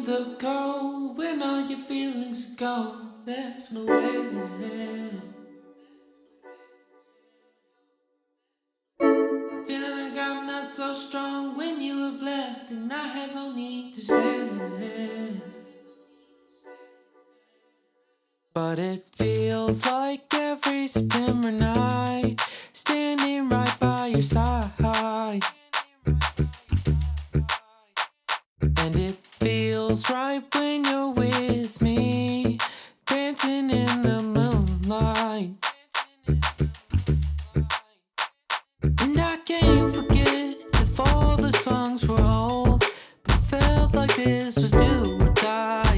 the cold when all your feelings are gone, left nowhere. Feeling like I'm not so strong when you have left and I have no need to stay. But it feels like every September night, standing right by your side. And it feels right when you're with me, dancing in the moonlight. And I can't forget if all the songs were old, but felt like this was do or die.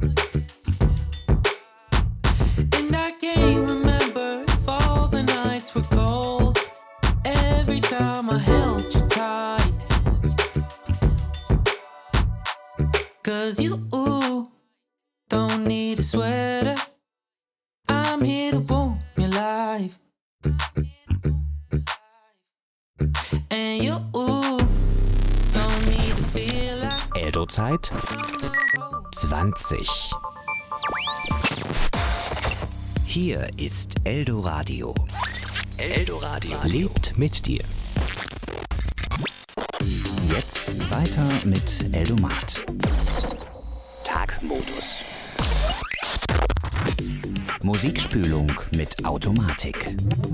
And I can't remember if all the nights were cold, every time I held you tight. 'Cause you don't need a sweater, I'm here to warm your life. And you don't need to feel like Eldo-Zeit 20. Hier ist Eldoradio. Eldoradio lebt mit dir. Jetzt weiter mit Eldomat. Tagmodus. Musikspülung mit Automatik.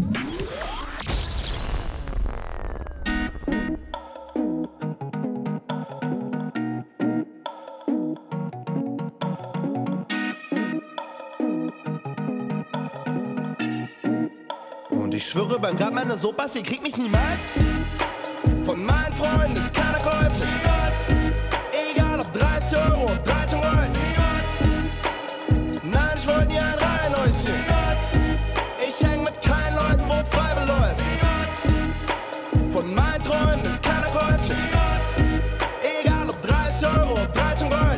Und ich schwöre beim Grab meiner Sopas, ihr kriegt mich niemals. Von meinen Freunden ist keiner käuflich. Egal ob 30 Euro, ob 13 Gold. Nein, ich wollte nie ein Reihenhäuschen. Ich häng mit keinen Leuten, wo frei beläuft. Von meinen Träumen ist keiner käuflich. Egal ob 30 Euro, ob 13 Gold.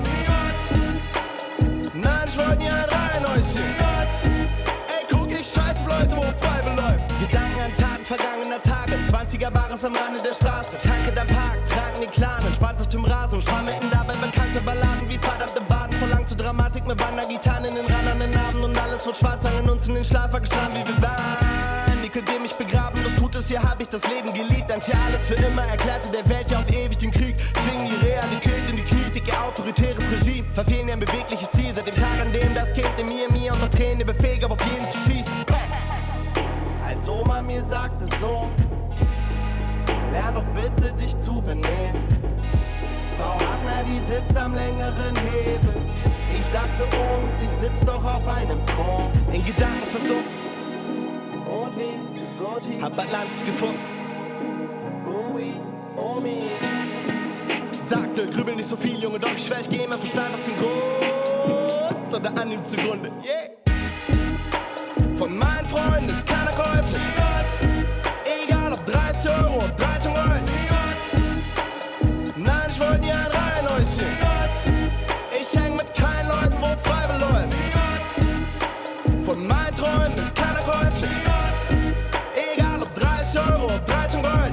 Nein, ich wollte nie ein Reihenhäuschen. Ey, guck, ich scheiß auf Leute, wo frei beläuft. Gedanken an Taten vergangener Tage. 20er Bares am Rande der Straße. Tanke dein Park, tragen den Clan, entspannt auf dem Rasen. Schrammelten dabei bekannte Balladen wie verdammte Baden. Verlangt zur Dramatik mit Wandergitarren in den randernden Abend. Und alles wird schwarz, hangen uns in den Schlaf gestramt wie wir waren. Ihr könnt ihr mich begraben, doch tut es, hier hab ich das Leben geliebt. Ein Tier alles für immer, erklärte der Welt ja auf ewig den Krieg. Zwingen die Realität in die Knie, dicke autoritäres Regime. Verfehlen ein bewegliches Ziel, seit dem Tag, an dem das Kind in mir unter Tränen befähigt, aber auf jeden zu schießen. Als Oma mir sagte so, lern doch bitte dich zu benehmen. Frau Hafner, die sitzt am längeren Hebel. Ich sagte und ich sitz doch auf einem Thron. In Gedanken versunken. Und wie, so tief, hab Atlantis gefunden. Ui, Omi. Sagte, grübel nicht so viel, Junge, doch ich schwör, ich geh mein Verstand auf den Grund. Oder an ihm zugrunde, yeah. Von meinen Freunden ist keiner käuflich. Egal ob 30 Euro, ob 13 Gold. Nein, ich wollte nie ein Reihenhäuschen. Ich häng mit keinen Leuten, wo frei beläuft. Von meinen Träumen ist keiner käuflich. Egal ob 30 Euro, ob 13 Gold.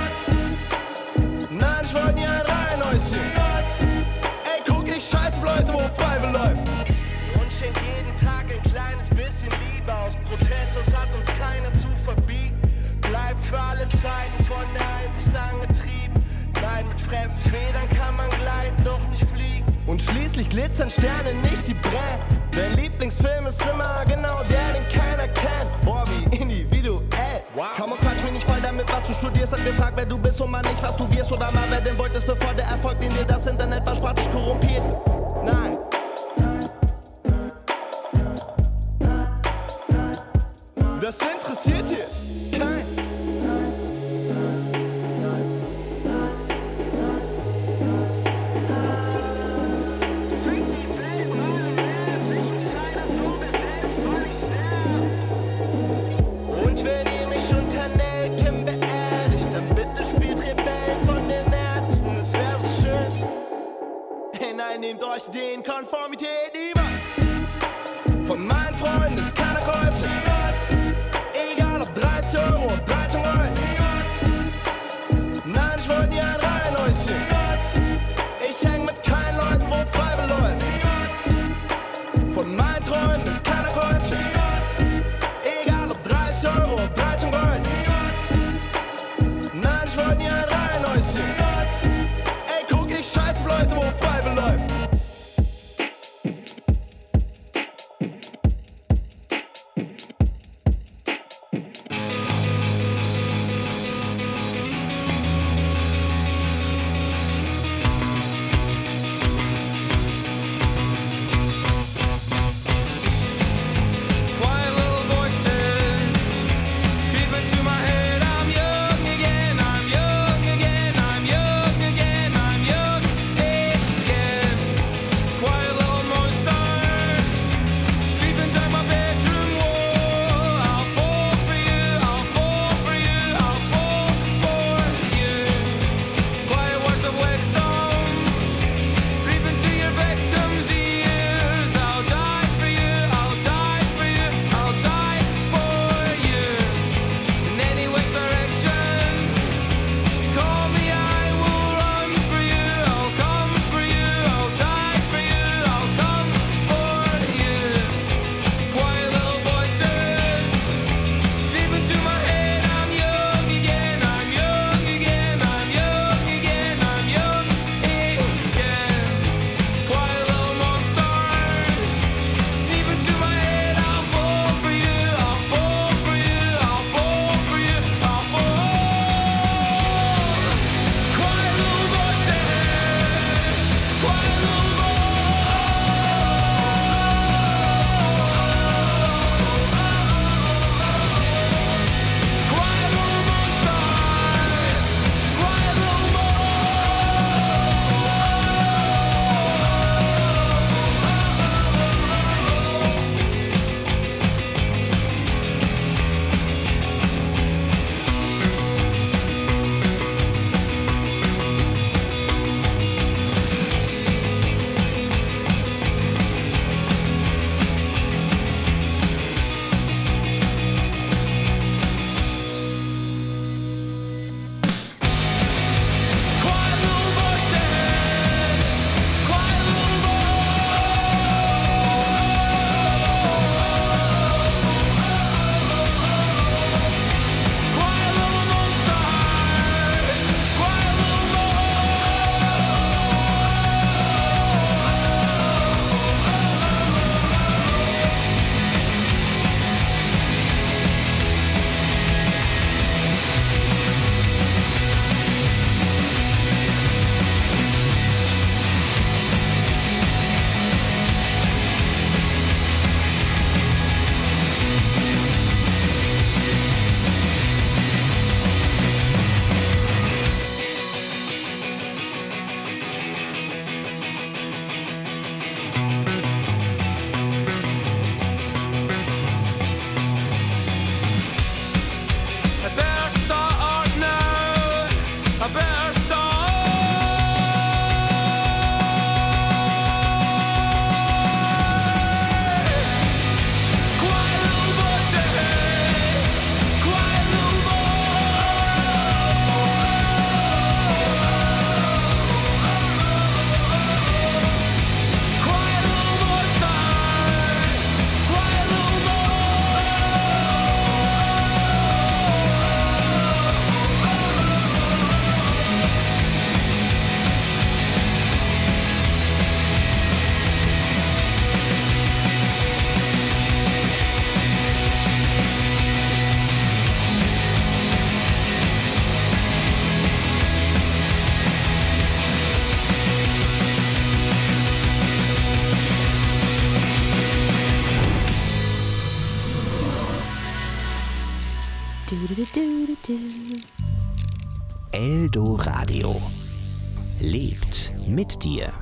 Nein, ich wollte nie ein Reihenhäuschen. Ey, guck, ich scheiß auf Leute, wo frei beläuft. Und schenk jeden Tag ein kleines bisschen Liebe. Aus Protest, das hat uns keiner zu verbieten. Bleibt für alle Zeiten von der Einsicht angetrieben. Nein, mit fremden Federn kann man gleiten, doch nicht fliegen. Und schließlich glitzern Sterne nicht, sie brennen. Dein Lieblingsfilm ist immer genau der, den keiner kennt. Boah, wie individuell. Wow. Komm und quatsch mich nicht voll damit, was du studierst. Hab gefragt, wer du bist und mal nicht, was du wirst. Oder mal, wer denn wolltest, bevor der Erfolg, den dir das Internet versprach, dich korrumpiert. Nein. Das interessiert hier kein. Und wenn ihr mich unter Nelken beerdigt, dann bitte spielt Rebell von den Ärzten, es wär so schön. Hey nein, nehmt euch den Konformität niemand. Von meinen Freunden ist keiner käuflich. Egal ob 30 Euro, ob 13 Gold. Nein, ich wollte nie ein Reihenhäuschen. Ich häng mit keinen Leuten, wo frei beläuft. Eldoradio lebt mit dir.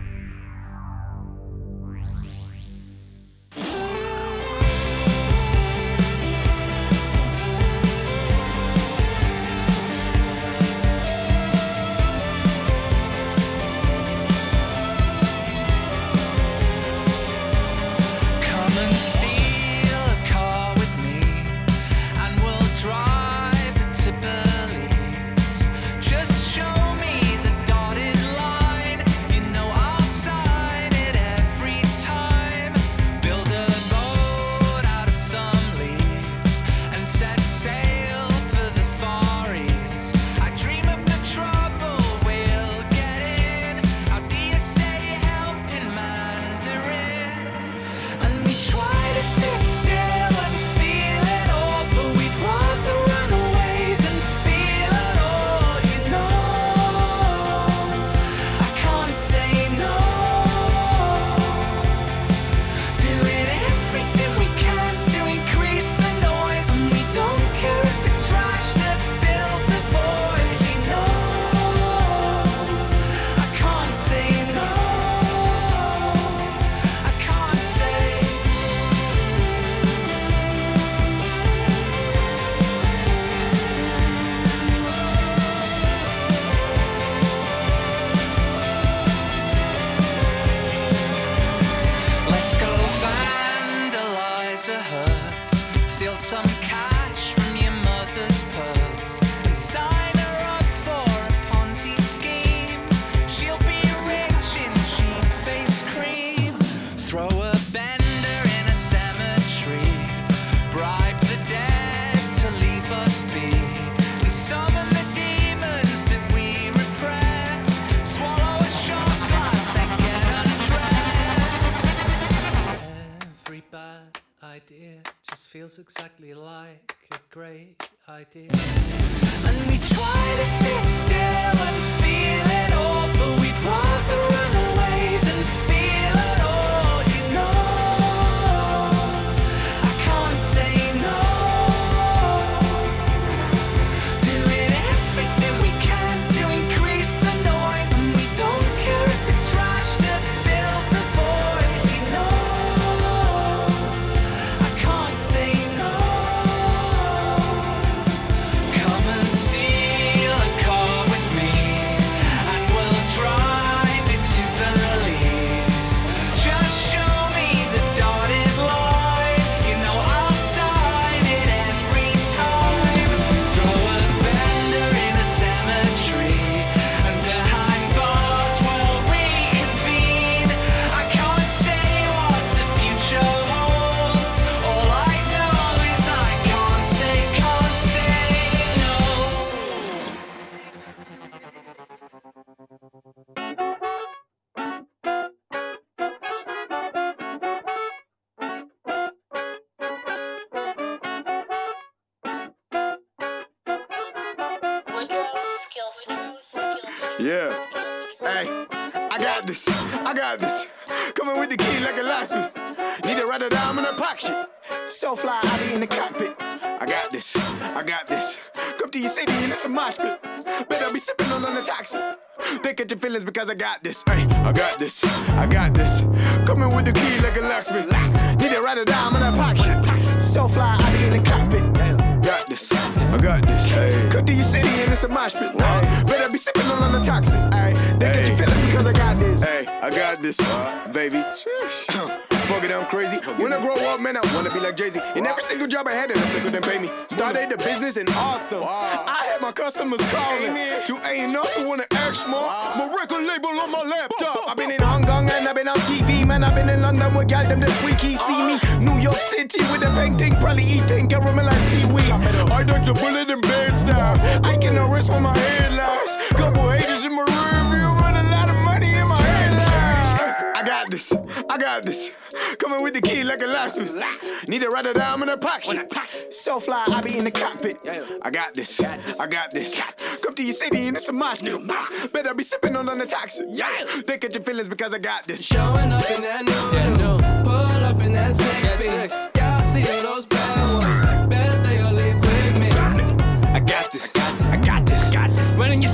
Exactly like a great idea. And we try to sit still and feel it all, but we'd rather run away than feel it all, you know. I can't say no. Doing everything we can to increase the noise, and we don't care if it's trash that fills the void, you know. I can't say no. Come and steal a car with me, and we'll drive it to Belize. Just show me the dotted line, you know I'll sign it every time. Throw a bender in a cemetery, and behind bars we'll reconvene. I can't say what the future holds. All I know is I can't say no. Yeah. Hey, I got this. Coming with the key like a locksmith. Need to write it down in a pocket shit. So fly, I be in the cockpit. I got this. Come to your city and it's a mosh pit. Better be sipping on the toxic. Pick at your feelings because I got this. Hey, I got this. Coming with the key like a locksmith. Need to write it down in a pocket shit. So fly, I be in the cockpit. Got this. I got this. Hey. Come to your city and it's a mosh pit. Better be sipping on the toxic. Hey, they get your feelings because I got this. Hey, I got this, baby. Fuck it, I'm crazy. When I grow up, man, I wanna be like Jay-Z. In every single job I had, and they couldn't pay me. Started the business in Autumn. I had my customers calling to A&Rs who wanna act more. My record label on my laptop. I've been in Hong Kong and I've been on TV, man. I've been in London with y'all them this week. He see me. New York City with a painting, probably eating caramel like seaweed. I dodged a bullet in bed style. I can arrest with my headlights. Couple haters in my rear view, but a lot of money in my headlights. I got this. Coming with the key like a locksmith. Need to write it down in a pocket. So fly, I be in the cockpit. I got this. Come to your city and it's a mosh pit. Better be sipping on the toxic. They get your feelings because I got this. Showing up in that new, pull up in that 6 speed. Y'all see those bad ones, bet they all leave with me.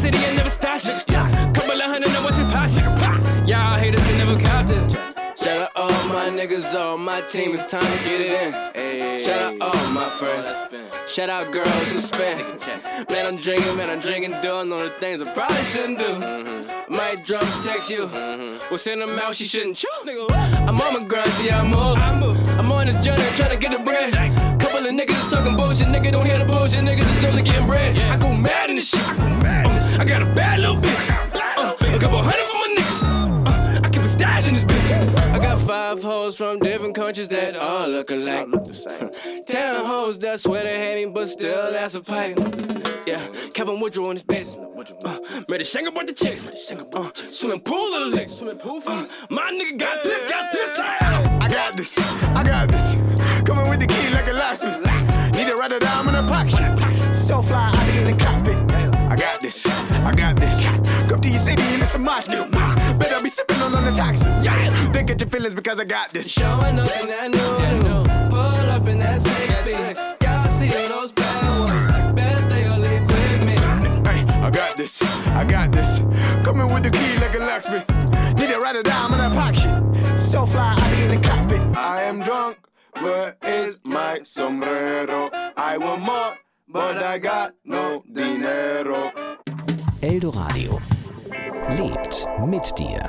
city and never stash it. Couple of hundred, now watch me pass it. Y'all haters, they never capped it. Shout out all my niggas, all my team, it's time to get it in. Shout out all my friends. Shout out girls who spend. Man, I'm drinking, doing all the things I probably shouldn't do. Might drunk text you. We'll send them out, she shouldn't chew. I'm on my grind, see how I move. I'm on this journey, trying to get the bread. Couple of niggas talking bullshit, nigga don't hear the bullshit, niggas is only getting bread. I go mad in this shit. I got a bad little bitch. A couple hundred for my niggas. I keep a stash in this bitch. I got 5 hoes from different countries that all look alike. 10 hoes that swear they hate me, but still that's a pipe. Yeah, Kevin Woodrow on this bitch. Made a shank about the chicks. Swimming pool of the licks. My nigga got this. I got this. Coming with the key like a locksmith. Need to write it down in a pocket. So fly, I be in the cockpit. I got this. Come to your city and it's a mosh pit. Better be sipping on the taxi. Think at your feelings because I got this. Showing up in that new. Pull up in that 16. Y'all see those bad ones. Bet they'll leave with me. Hey, I got this. Coming with the key like a locksmith. Need to write it down in a pocket. So fly, I be in the cockpit. I am drunk. Where is my sombrero? I want more, but I got no dinero. Eldoradio lebt mit dir.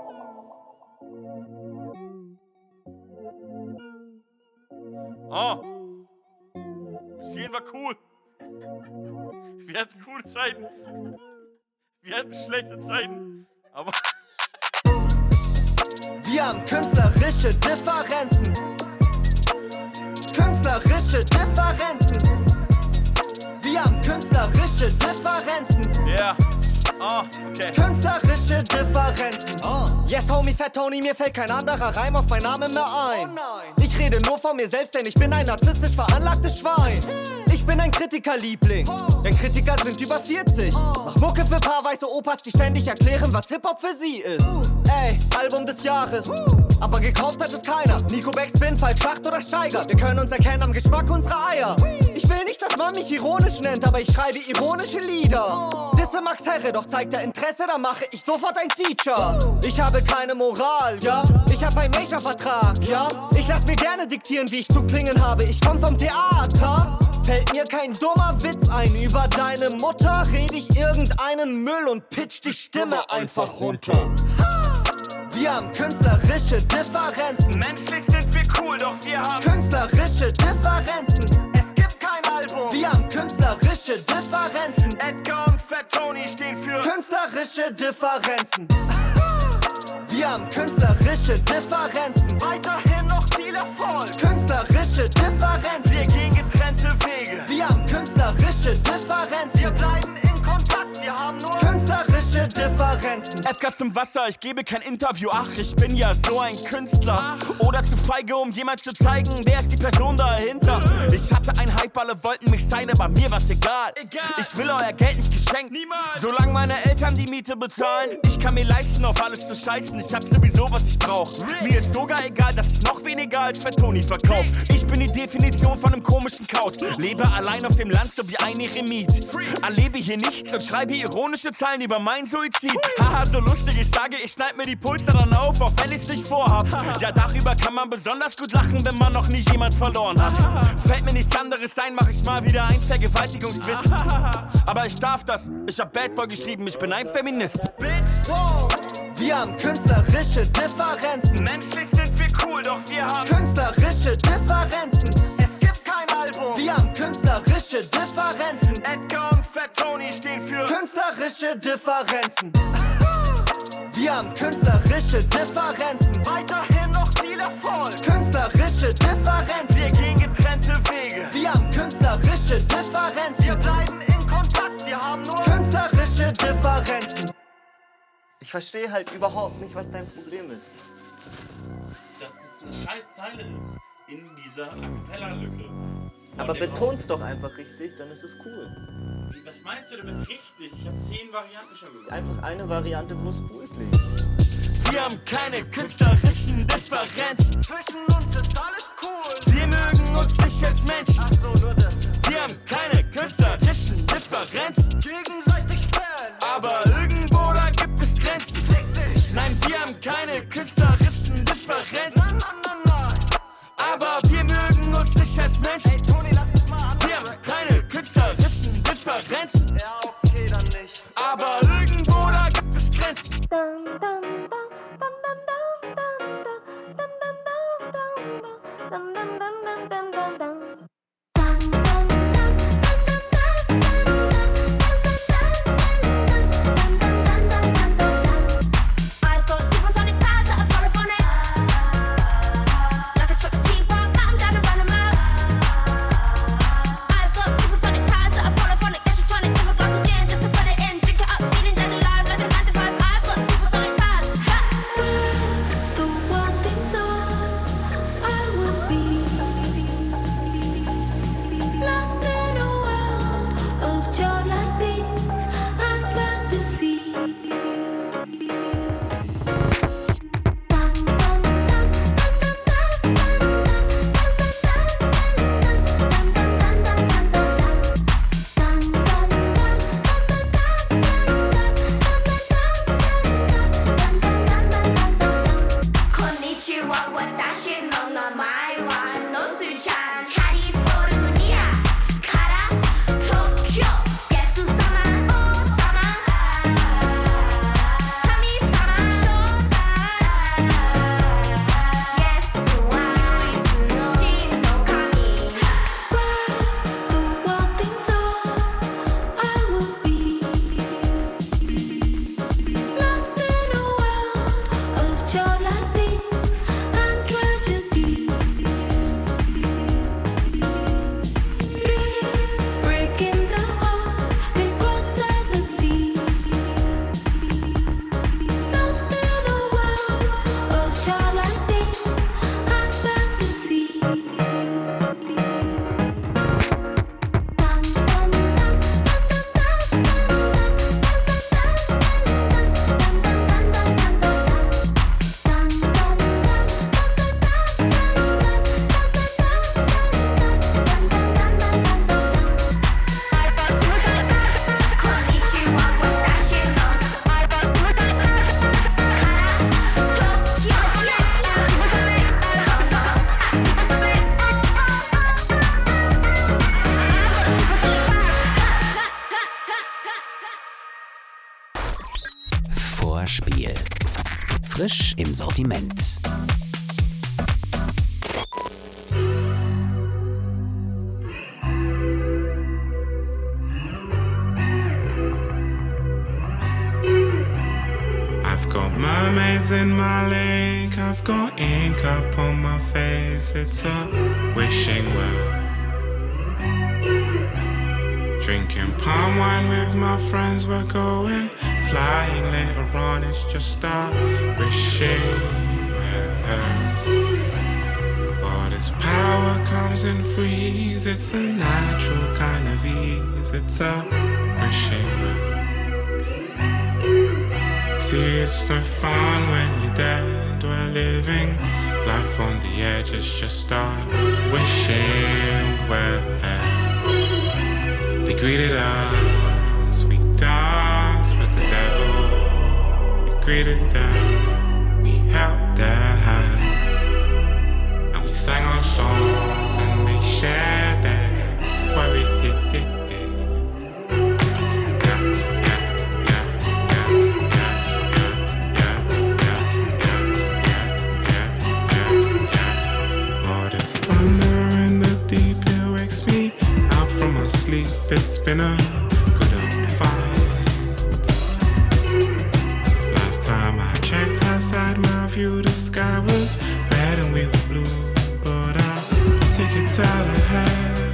Oh, bis hierhin war cool. Wir hatten coole Zeiten. Wir hatten schlechte Zeiten. Aber wir haben künstlerische Differenzen. Wir haben künstlerische Differenzen. ja, okay. Künstlerische Differenzen. Yes, Homie, Fat Tony, mir fällt kein anderer Reim auf meinen Namen mehr ein. Ich rede nur von mir selbst, denn ich bin ein narzisstisch veranlagtes Schwein. Ich bin ein Kritikerliebling, denn Kritiker sind über 40. Mach Mucke für paar weiße Opas, die ständig erklären, was Hip-Hop für sie ist. Ey, Album des Jahres, aber gekauft hat es keiner. Nico Backspin, Falk Schacht oder Steiger. Wir können uns erkennen am Geschmack unserer Eier. Ich will nicht, dass man mich ironisch nennt, aber ich schreibe ironische Lieder. Disse Max Herre, doch zeigt er Interesse, da mache ich sofort ein Feature. Ich habe keine Moral, ja? Ich habe einen Major-Vertrag, ja? Ich lass mir gerne diktieren, wie ich zu klingen habe. Ich komm vom Theater. Fällt mir kein dummer Witz ein. Über deine Mutter red ich irgendeinen Müll und pitch die Stimme einfach runter. Wir haben künstlerische Differenzen. Menschlich sind wir cool, doch wir haben Künstlerische Differenzen. Es gibt kein Album. Wir haben künstlerische Differenzen. Edgar und Fat Tony stehen für Künstlerische Differenzen. Wir haben künstlerische Differenzen. weiterhin noch viel Erfolg. Künstlerische Differenzen. Wir gehen getrennte Wege. Wir haben künstlerische Differenzen. Wir bleiben in Kontakt, wir haben nur Künstlerische Differenzen. Edgar zum Wasser, ich gebe kein Interview. Ach, ich bin ja so ein Künstler. Oder zu feige, um jemand zu zeigen, wer ist die Person dahinter. Ich hatte ein Hype, alle wollten mich sein, aber mir war's egal. Ich will euer Geld nicht geschenkt. Niemals. Solange meine Eltern die Miete bezahlen. Ich kann mir leisten, auf alles zu scheißen. Ich hab sowieso, was ich brauch. Mir ist sogar egal, dass ich noch weniger als Fat Tony verkauf. Ich bin die Definition von einem komischen Kauz. Lebe allein auf dem Land, so wie ein Eremit. Erlebe hier nichts und schreibe ironische Zeilen über meinen Suizid. Haha, so lustig, ich sage, ich schneid mir die Pulse dann auf, auch wenn ich's nicht vorhab. Ja, darüber kann man besonders gut lachen, wenn man noch nie jemand verloren hat. Fällt mir nichts anderes ein, mach ich mal wieder ein Vergewaltigungswitz. Aber ich darf das, ich hab Bad Boy geschrieben, ich bin ein Feminist. Wir haben künstlerische Differenzen. Menschlich sind wir cool, doch wir haben Künstlerische Differenzen. Es gibt kein Album. Wir haben künstlerische Differenzen. Edgar und Fat Tony stehen für Künstlerische Differenzen. Wir haben künstlerische Differenzen. weiterhin noch viel Erfolg. Künstlerische Differenzen. Wir gehen getrennte Wege. Wir haben künstlerische Wir Differenzen. bleiben in Kontakt, wir haben nur Künstlerische Differenzen. Ich verstehe halt überhaupt nicht, was dein Problem ist. Dass es eine scheiß Zeile ist in dieser A Cappella-Lücke. Aber beton's doch einfach richtig, dann ist es cool. Was meinst du damit richtig? Ich habe 10 Varianten schon gesagt. Einfach eine Variante, wo es cool klingt. Wir haben keine künstlerischen Differenzen. zwischen uns ist alles cool. Wir mögen uns nicht als Menschen. Ach so, nur das. Wir haben keine künstlerischen Differenzen. Gegenseitig fan. Aber irgendwo da gibt es Grenzen. Nein, wir haben keine künstlerischen Differenzen. Aber wir mögen uns nicht als Menschen. Wir haben keine künstlerischen Differenzen. Ja, okay, dann nicht. Aber irgendwo da gibt es Grenzen. Vorspiel. Frisch im Sortiment. I've got mermaids in my lake, I've got ink up on my face, it's a wishing well. Drinking palm wine with my friends, we're going flying later on, it's just a wishing well. All this power comes in freeze, it's a natural kind of ease, it's a wishing well. See, it's no fun when you're dead, we're living life on the edge, it's just a wishing well. They greeted us, we danced with the devil. We greeted them, we held their hand, and we sang our songs and they shared their worry. All this thunder in the deep, it wakes me out from my sleep. It's been a good old fight. Last time I checked outside my view, the sky was red and we were blue. But I'll take it out ahead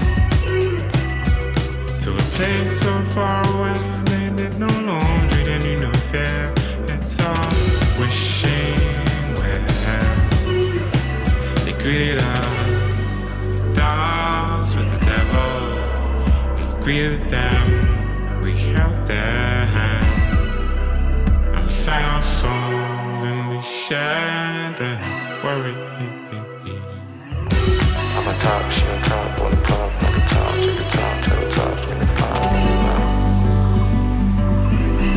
to a place so far away. They did no laundry, they knew no fear. It's all wishing well. They greeted us, danced with the devil. Greeted them, we held their hands, and we sang our songs and we shared their worry. I'm a top, she on top, on the puff, like a top, check the top, tell the top, make it fine.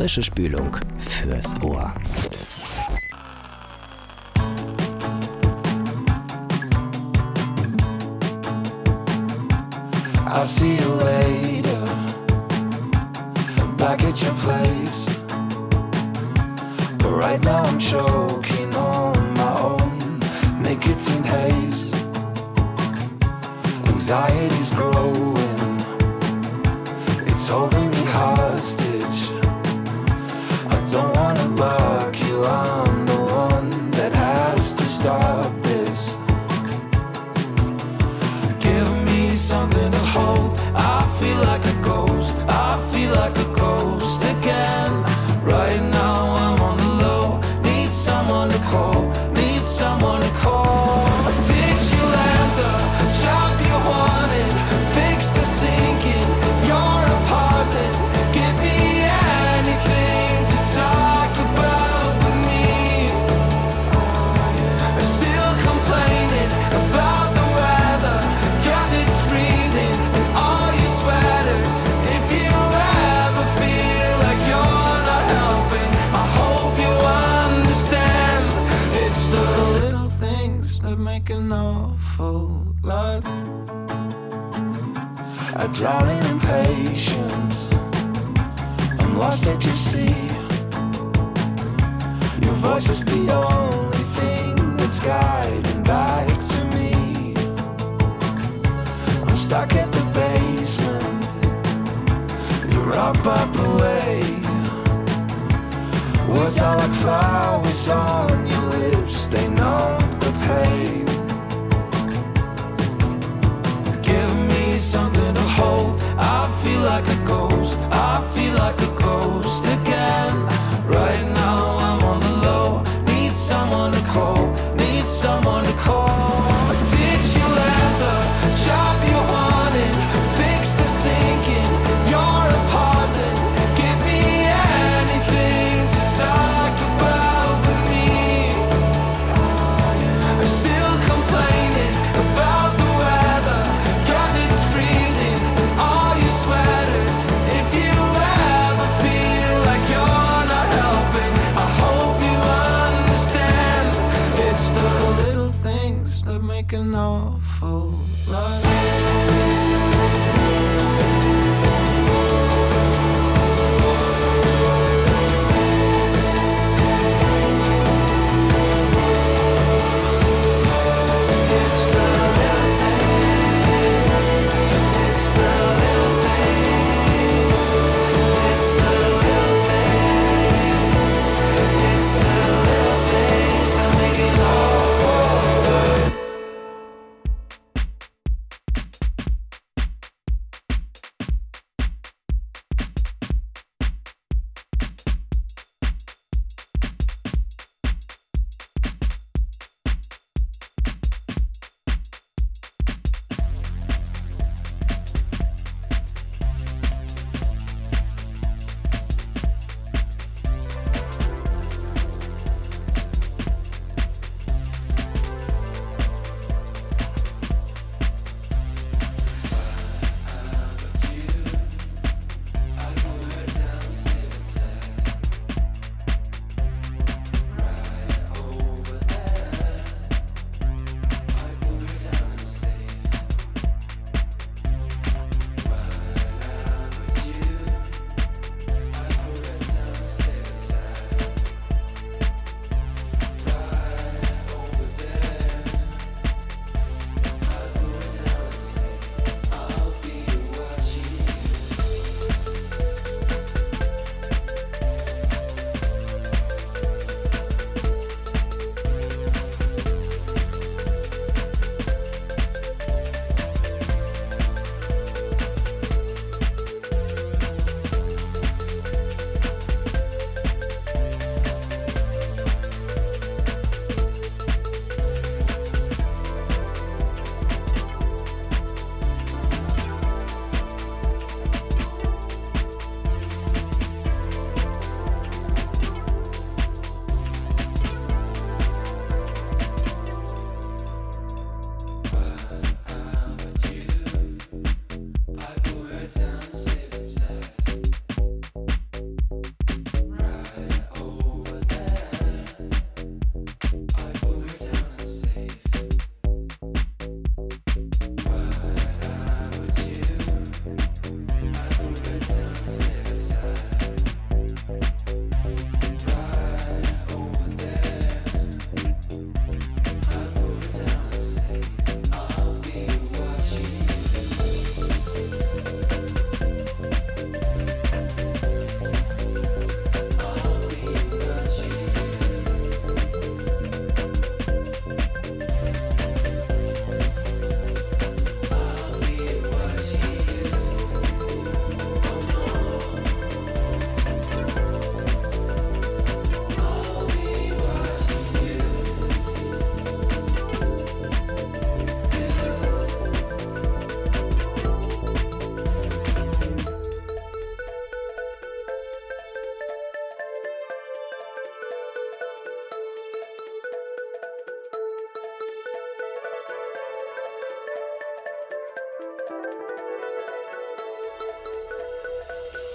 Frische Spülung fürs Ohr. I'll see you later, back at your place. But right now I'm choking on my own nicotine haze. Anxiety's growing, it's holding me hostage. I don't wanna buck you, I'm the one that has to stop this. Give me something to hold, I feel like a ghost, I feel like a ghost again. Right now I'm on the low, need someone to call, need someone to call. Did you land the job you wanted, fix the sink in your apartment, give me anything to talk about with me. Still complaining about the weather, 'cause it's freezing in all your sweaters. If you ever feel like you're not helping, I hope you understand. It's the little things that make an awful lot. I drown in impatience, I'm lost at your sea. Your voice is the only thing that's guiding back to me. I'm stuck at the basement, you're up away. Words are like flowers on your lips, they numb the pain. Give me something to hold, I feel like a ghost, I feel like a ghost again. Right now I'm on the low, need someone to call, need someone to call. Did you land the job you wanted, fix the sink in your apartment, give me anything to talk about with me. Still complaining about the weather, 'cause it's freezing in all your sweaters. If you ever feel like you're not helping, I hope you understand. It's the little things that make an awful lot.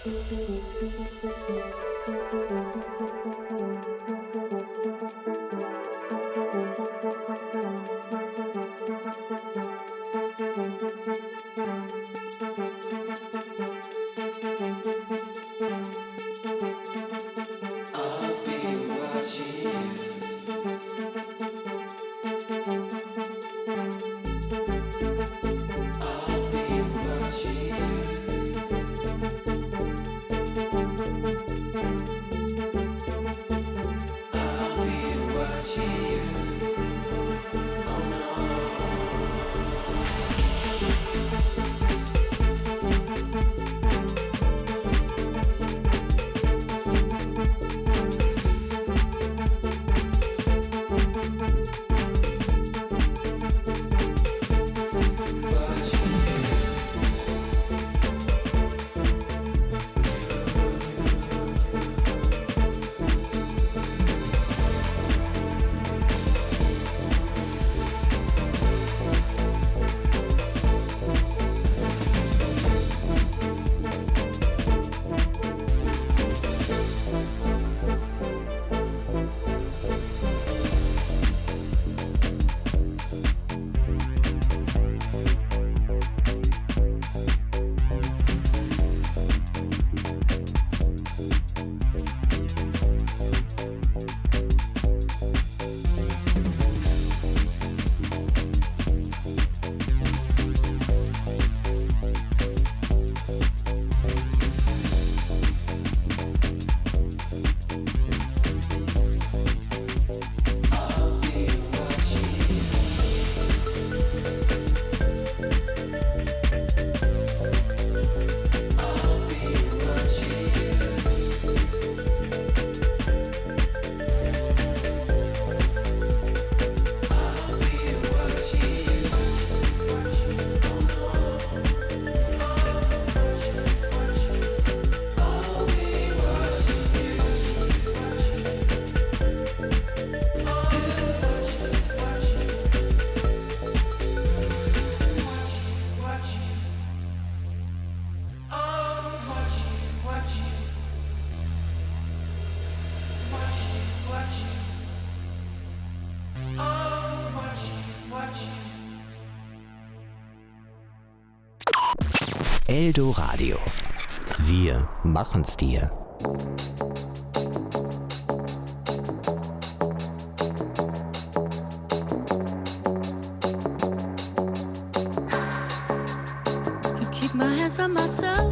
Eldoradio. Wir machen's dir. Can keep my hands on myself.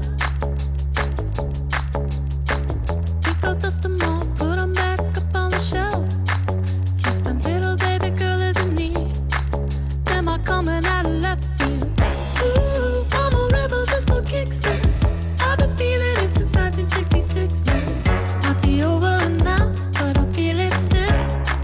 Pick out dust them off, put them back up on the shelf. Kiss my little baby girl is in need. Am I coming out of left field? Ooh, I'm a rebel just for kicks now. I've been feeling it since 1966 now. Might be over now, but I feel it still.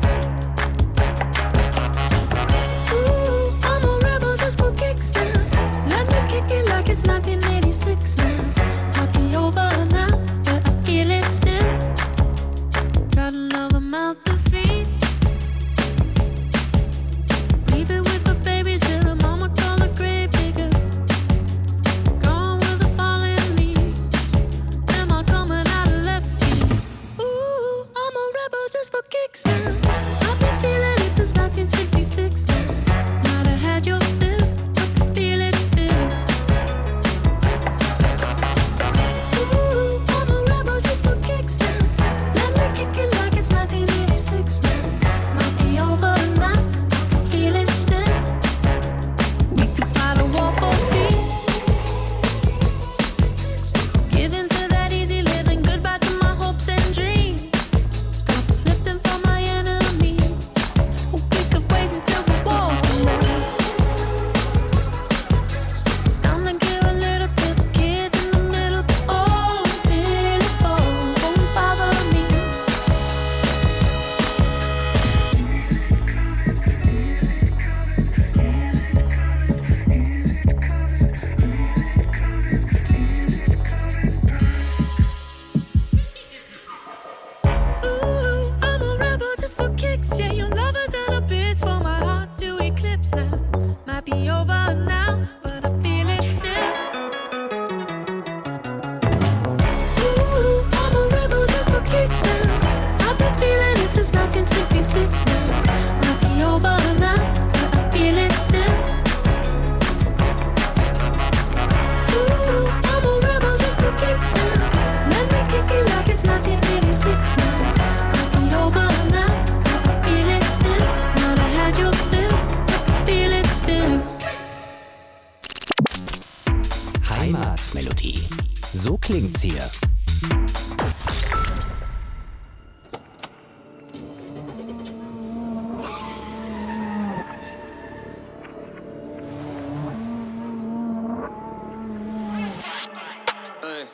Ooh, I'm a rebel just for kicks now. Let me kick it like it's 1986 now. Might be over now, but I feel it still. Got another mouth to feed. Leave it with the babies till the mama call the grave digger. Gone with the falling leaves. Am I coming out of left field? Ooh, I'm a rebel just for kicks now. I've been feeling it since 1966 now. Might have had your fill, but I feel it still. Ooh, I'm a rebel just for kicks now. Let me kick it like it's 1986 now. Might be over now, I feel it still. We could fight a war for peace. Give in to that easy living, goodbye to my hopes and dreams. Stop flipping for my enemies. We could wait until the walls come down. It's time to give a little to the kids in the middle. Oh, till it falls, won't bother me. Ooh, I'm a rebel just for kicks. Yeah, your love is an abyss for my heart to eclipse now. Might be over now, but I feel it still. 66 now. Might be over now, but I feel it still. Ooh, I'm a rebel just for kicks now. Let me kick it like it's 1986 now. Might be over now, but I feel it still. Might have had your fill, but I feel it still. Heimatmelodie. So klingt's hier. Ey.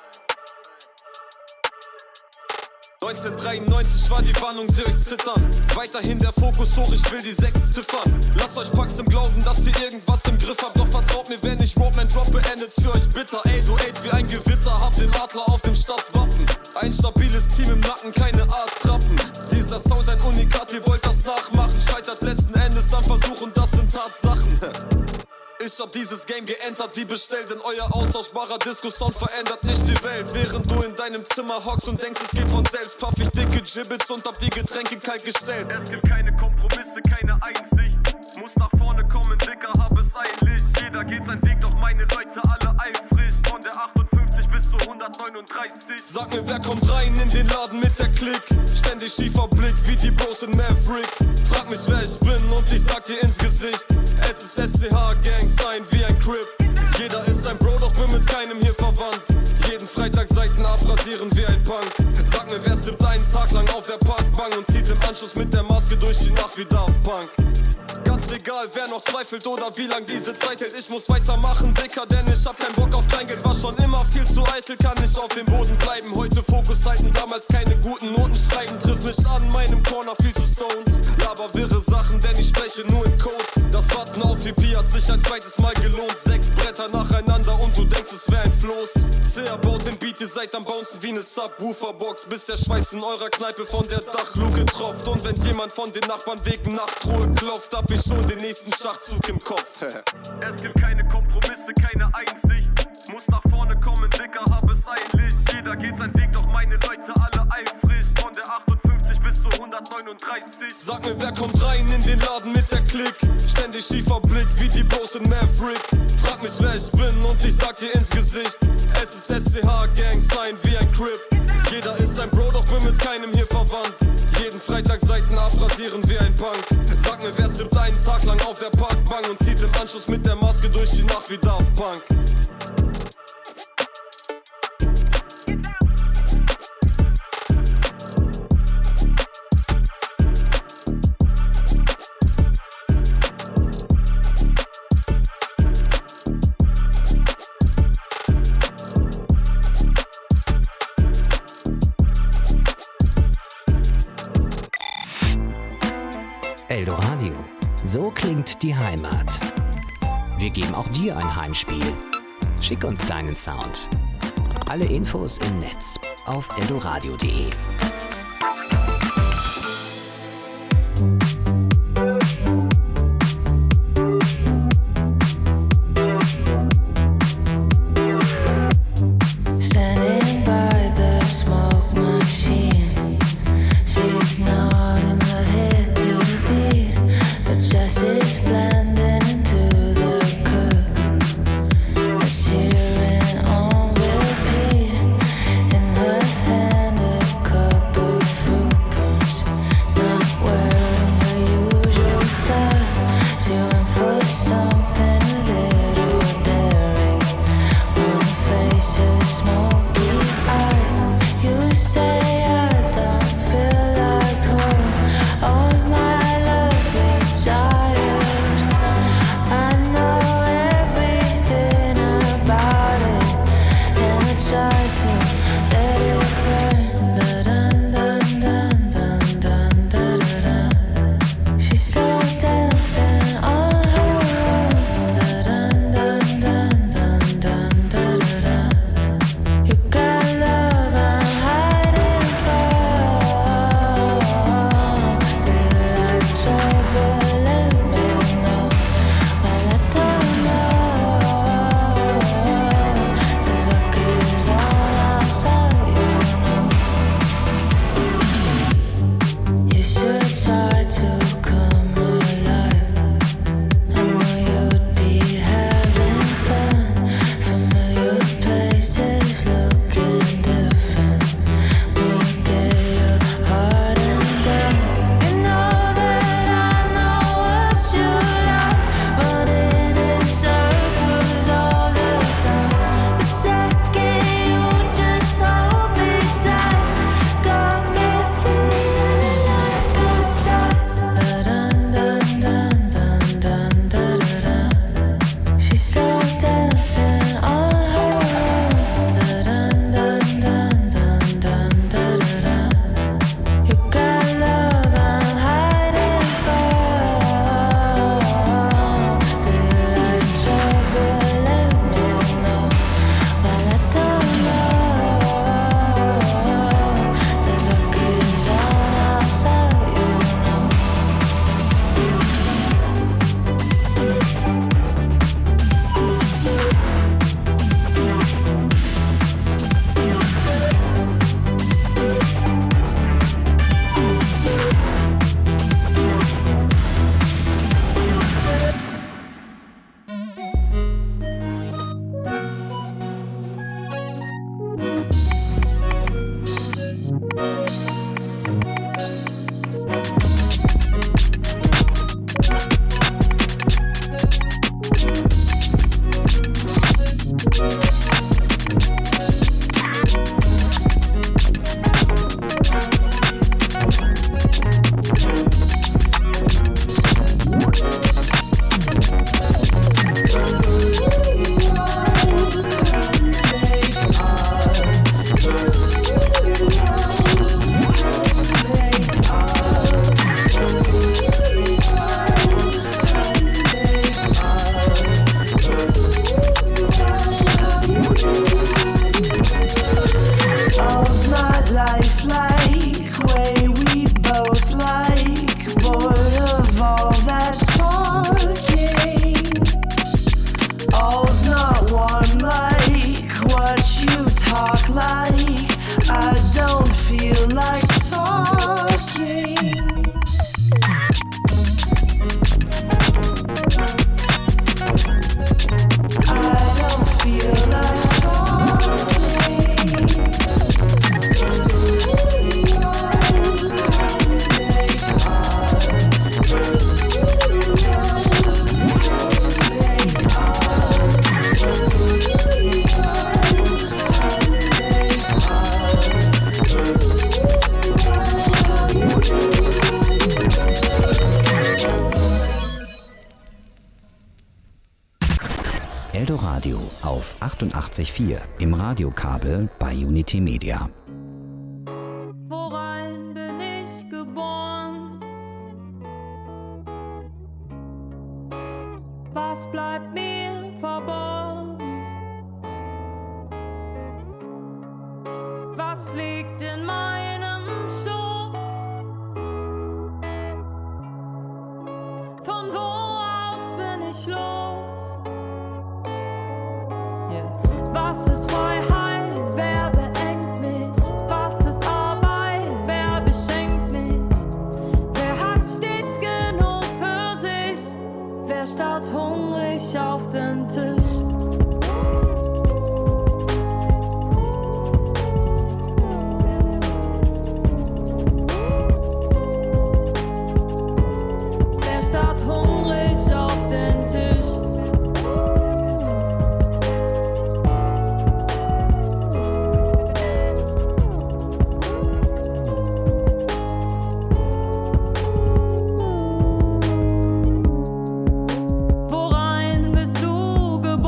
1993 war die Warnung direkt zittern. Weiterhin der Fokus hoch, ich will die 6 Ziffern. Lasst euch Punks im Glauben, dass ihr irgendwas im Griff habt. Doch vertraut mir, wenn ich Roadman droppe, endet's für euch bitter. 808 wie ein Gewitter, habt den Adler auf dem Stadtwappen. Ein stabiles Team im Nacken, keine Art Trappen. Dieser Sound ein Unikat, ihr wollt das nachmachen. Scheitert letzten Endes am Versuch und das sind Tatsachen. Ich hab dieses Game geentert wie bestellt, denn euer austauschbarer Disco-Sound verändert nicht die Welt. Während du in deinem Zimmer hockst und denkst, es geht von selbst, paff ich dicke Gibbets und hab die Getränke kalt gestellt. Es gibt keine Kompromisse, keine Einsicht. Muss nach vorne kommen, Dicker, hab es eilig. Jeder geht seinen Weg, doch meine Leute alle eifrig. Von der 58 bis zu 139. Sag mir, wer kommt rein in den Laden mit der Klick? Ständig schiefer Blick wie die Bros in Maverick. Frag mich, wer ich bin und ich sag dir ins Gesicht. Es ist SCH-Gang, sein wie ein Crip. Jeder ist ein Bro, doch bin mit keinem hier verwandt. Jeden Freitag Seiten abrasieren wie ein Punk. Sag mir, wer sitzt einen Tag lang auf der Parkbank und zieht im Anschluss mit der Maske durch die Nacht wie Daft Punk. Ganz egal, wer noch zweifelt oder wie lang diese Zeit hält. Ich muss weitermachen, Dicker, denn ich hab keinen Bock auf Kleingeld. War schon immer viel zu eitel, kann nicht auf dem Boden bleiben. Heute Fokus halten, damals keine guten Noten schreiben. Triff mich an, meinem Corner viel zu stoned. Laber wirre Sachen, denn ich spreche nur in Codes. Das Warten auf EP hat sich ein zweites Mal gelohnt. 6 Bretter nacheinander und du denkst, es wär ein Floß. Sehr baut den Beat, ihr seid am Bouncen wie ne Subwoofer-Box, bis der Schweiß in eurer Kneipe von der Dachluke tropft. Und wenn jemand von den Nachbarn wegen Nachtruhe klopft, hab ich schon den nächsten Schachzug im Kopf. Es gibt keine Kompromisse, keine Einsicht. Muss nach vorne kommen, Dicker, hab es eilig. Jeder geht seinen Weg, doch meine Leute alle eifrig. Von der 58 bis zu 139. Sag mir, wer kommt rein in den Laden mit der Klick? Ständig schiefer Blick wie die Bros in Maverick. Frag mich, wer ich bin und ich sag dir ins Gesicht. Es ist SCH-Gang, sein wie ein Crip. Jeder ist ein Bro, doch bin mit keinem hier verwandt. Jeden Freitag Seiten abrasieren wie ein Punk. Sag mir, wer sitzt einen Tag lang auf der Parkbank und zieht im Anschluss mit der Maske durch die Nacht wie Daft Punk. Eldoradio. So klingt die Heimat. Wir geben auch dir ein Heimspiel. Schick uns deinen Sound. Alle Infos im Netz auf eldoradio.de. Standing by the smoke machine, she's nodding her head to the beat. The justice blending into the curtain, cheering on repeat. In her hand a cup of Eldoradio auf 88.4 im Radiokabel bei Unity Media. Worein bin ich geboren? Was bleibt mir verborgen? Was liegt in meinem Schoß? Von wo aus bin ich los? Was ist Freiheit? Wer beengt mich? Was ist Arbeit? Wer beschenkt mich? Wer hat stets genug für sich? Wer starrt hungrig auf den Tisch? Wer starrt hungrig auf den Tisch? Worein bist du geboren?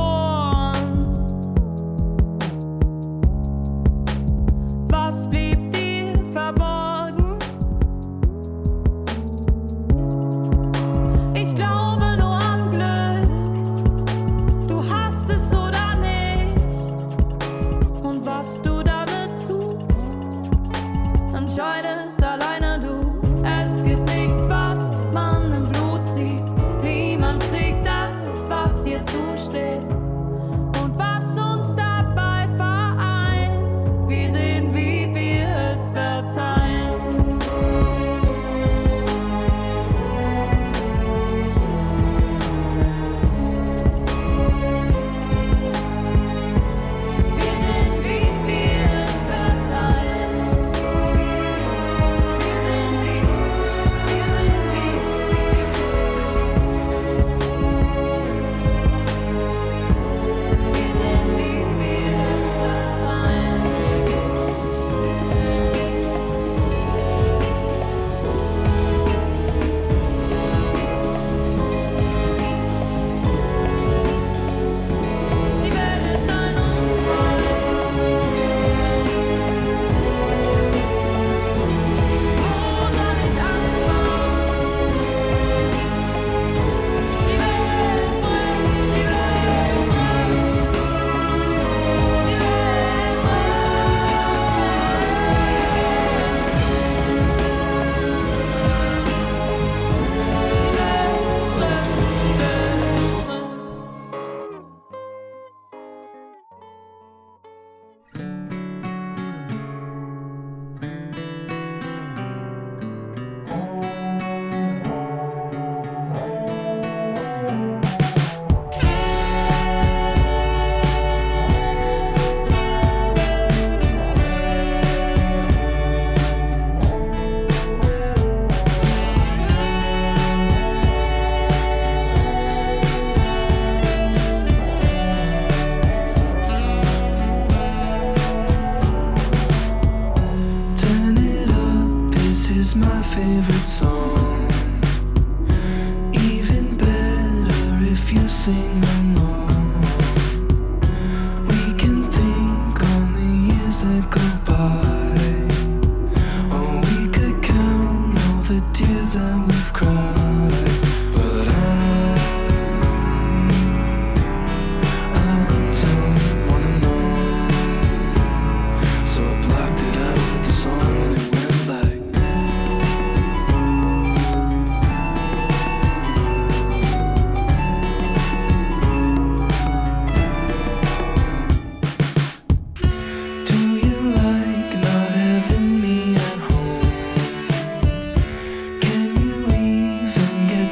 song. Even better if you sing along. We can think on the years that go by. Or we could count all the tears that we've cried. But I don't wanna know. So I blocked it out with the song and it went like. Do you like not having me at home? Can you even get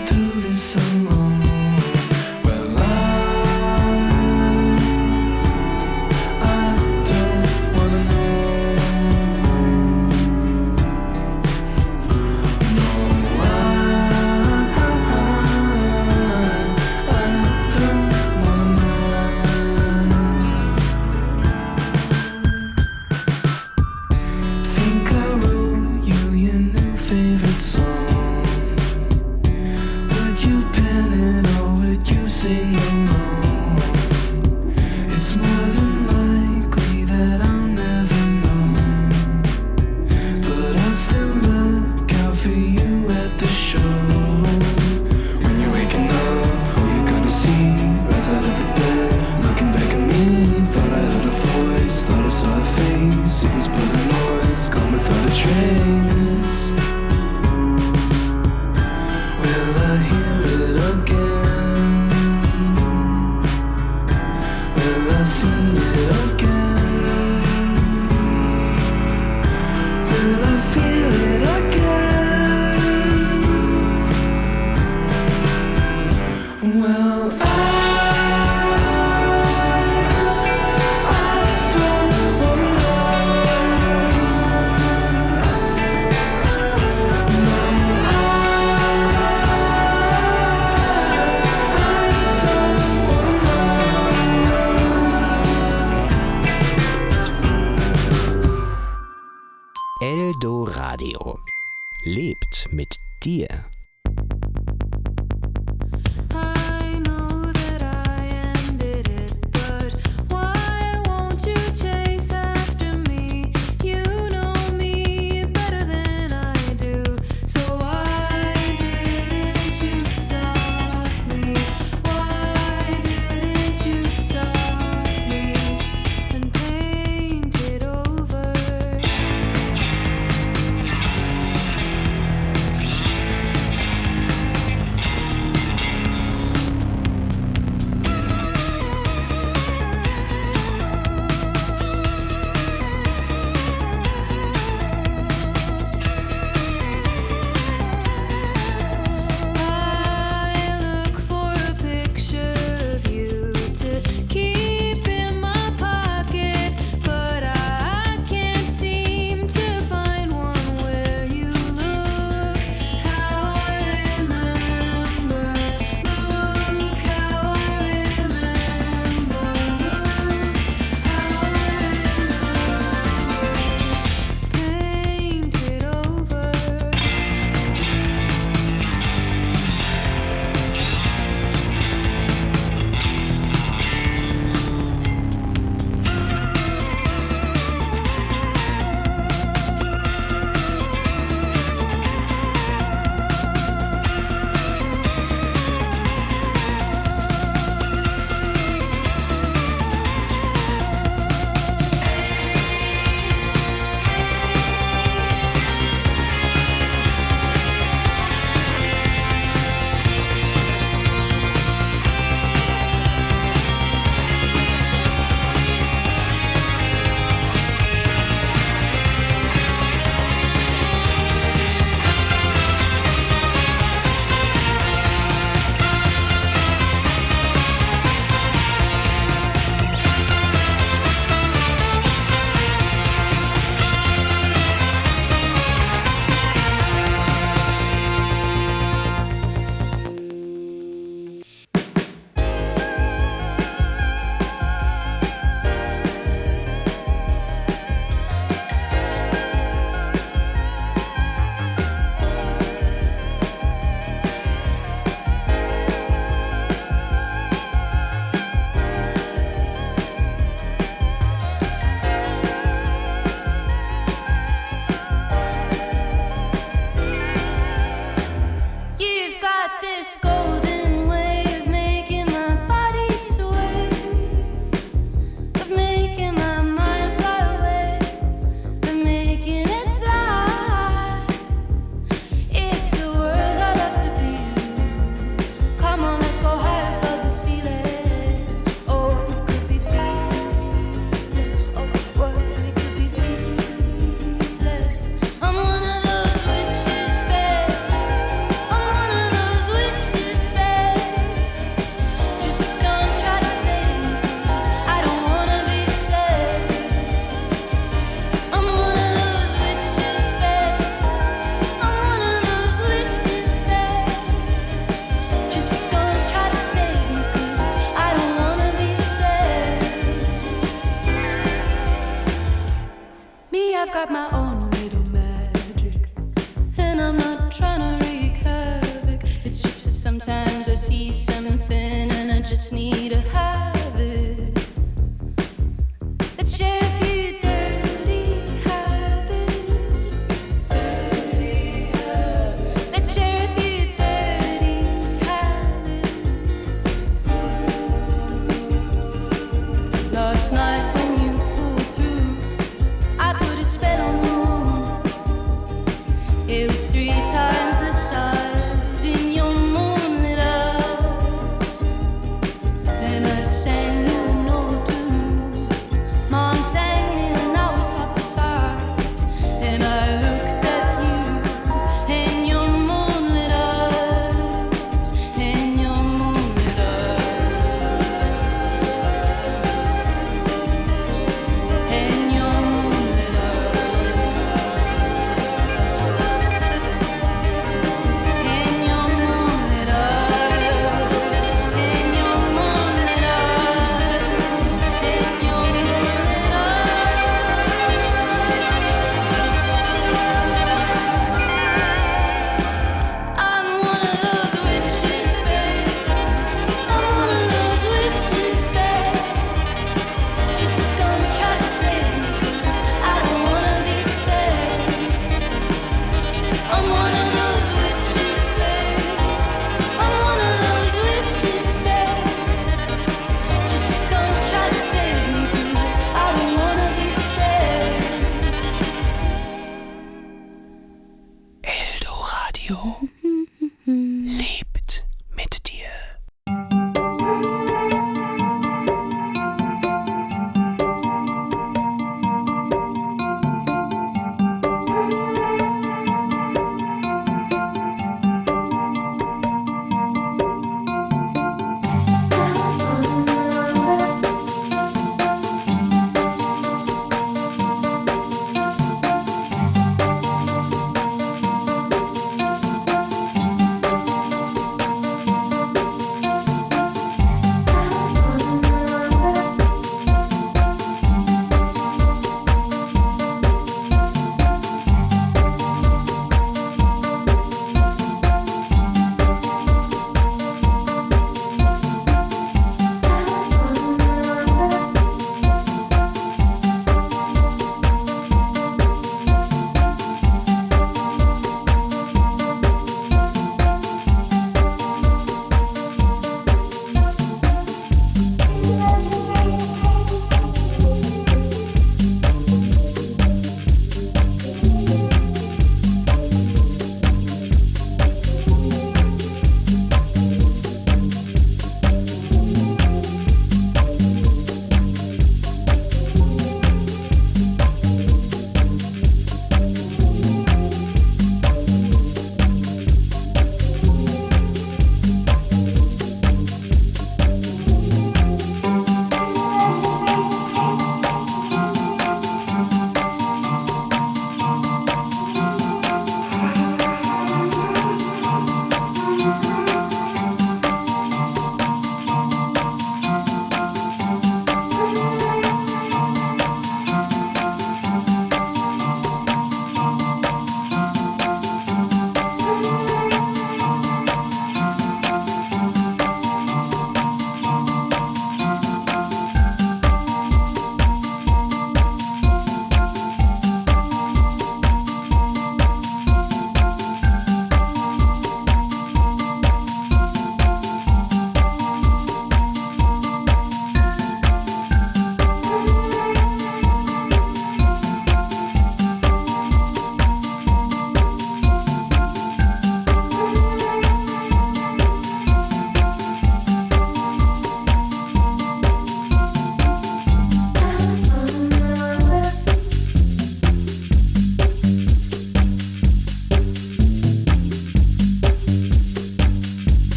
Liebe.